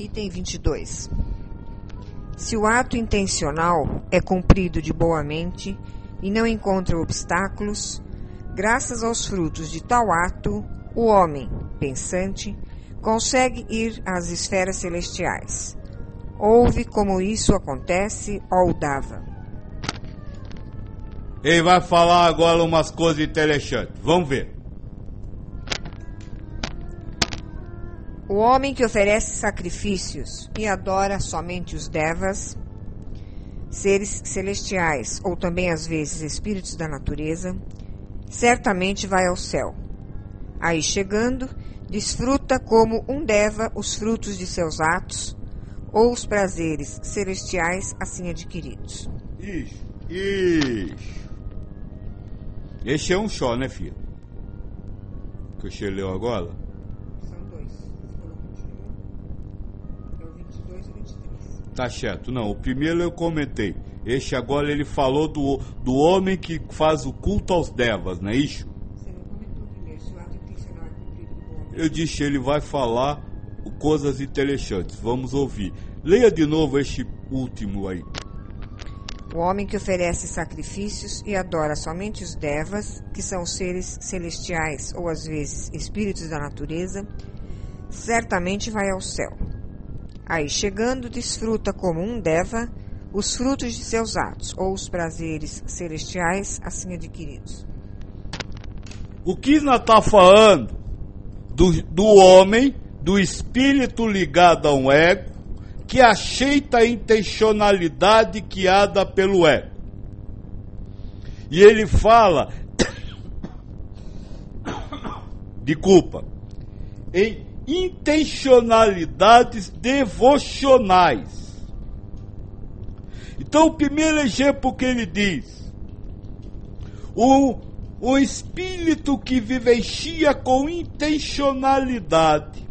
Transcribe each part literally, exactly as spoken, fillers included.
Item vinte e dois. Se o ato intencional é cumprido de boa mente e não encontra obstáculos, graças aos frutos de tal ato, o homem, pensante, consegue ir às esferas celestiais. Ouve como isso acontece, ó Uddhava. Ele vai falar agora umas coisas interessantes. Vamos ver. O homem que oferece sacrifícios e adora somente os devas, seres celestiais ou também às vezes espíritos da natureza, certamente vai ao céu. Aí chegando, desfruta como um deva os frutos de seus atos ou os prazeres celestiais assim adquiridos. Isso, isso. Esse é um só, né, filho? Que você leu agora? São dois. Você falou vinte e um, é o vinte e dois e o vinte e três. Tá certo. Não, o primeiro eu comentei. Este agora ele falou do, do homem que faz o culto aos devas, não é isso? Você não comentou primeiro se o ato intencional é cumprido de boa mente. Eu disse, ele vai falar coisas interessantes. Vamos ouvir. Leia de novo este último aí. O homem que oferece sacrifícios e adora somente os devas, que são seres celestiais ou às vezes espíritos da natureza, certamente vai ao céu. Aí chegando, desfruta como um deva os frutos de seus atos ou os prazeres celestiais assim adquiridos. O que nós está falando do, do homem, do espírito ligado a um ego, que aceita a intencionalidade guiada pelo ego. E ele fala, de culpa, em intencionalidades devocionais. Então, o primeiro exemplo que ele diz, o, o espírito que vivencia com intencionalidade,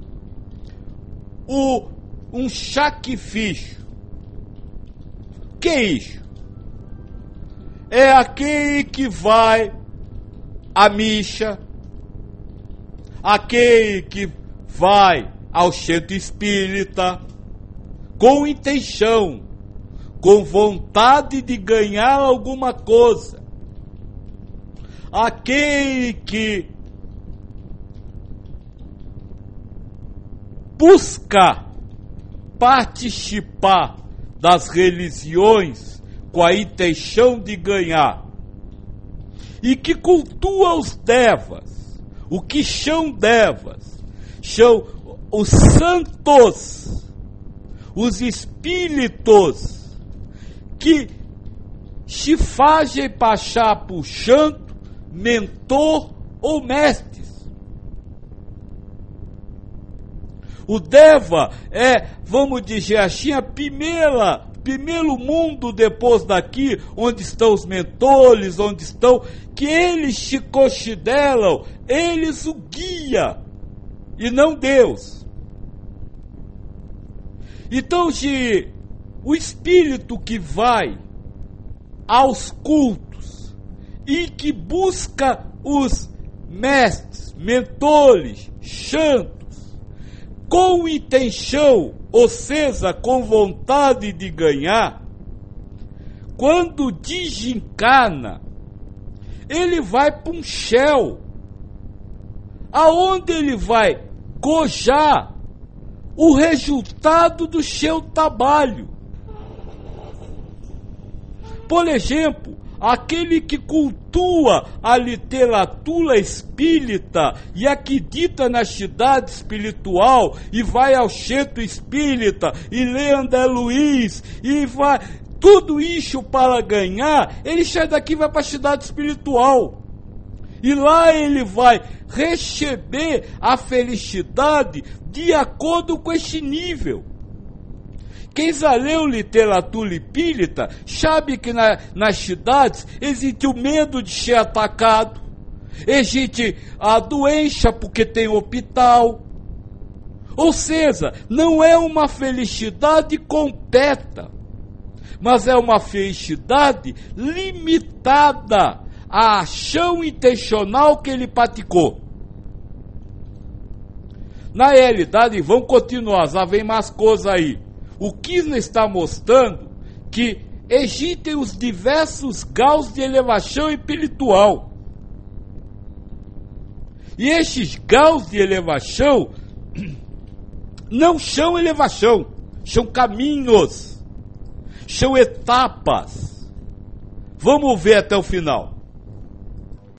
o um sacrifício. Que é isso? É aquele que vai à missa, aquele que vai ao centro espírita, com intenção, com vontade de ganhar alguma coisa. Aquele que busca participar das religiões com a intenção de ganhar e que cultua os devas. O que são devas? São os santos, os espíritos que se fazem passar por santo, mentor ou mestres. O Deva é, vamos dizer assim, a primeira, primeiro mundo depois daqui, onde estão os mentores, onde estão, que eles se consideram, eles o guia, e não Deus. Então, se o espírito que vai aos cultos e que busca os mestres, mentores, santos, com intenção, ou seja, com vontade de ganhar, quando desencana, ele vai para um céu, aonde ele vai gozar o resultado do seu trabalho. Por exemplo, aquele que cultua a literatura espírita e acredita na cidade espiritual e vai ao centro espírita e lê André Luiz e vai tudo isso para ganhar, ele sai daqui e vai para a cidade espiritual. E lá ele vai receber a felicidade de acordo com esse nível. Quem já leu literatura espírita sabe que na, nas cidades existe o medo de ser atacado, existe a doença porque tem hospital. Ou seja, não é uma felicidade completa, mas é uma felicidade limitada à ação intencional que ele praticou. Na realidade, vão continuar, já vem mais coisas aí. O Kirchner está mostrando que existem os diversos graus de elevação espiritual. E estes graus de elevação não são elevação, são caminhos, são etapas. Vamos ver até o final.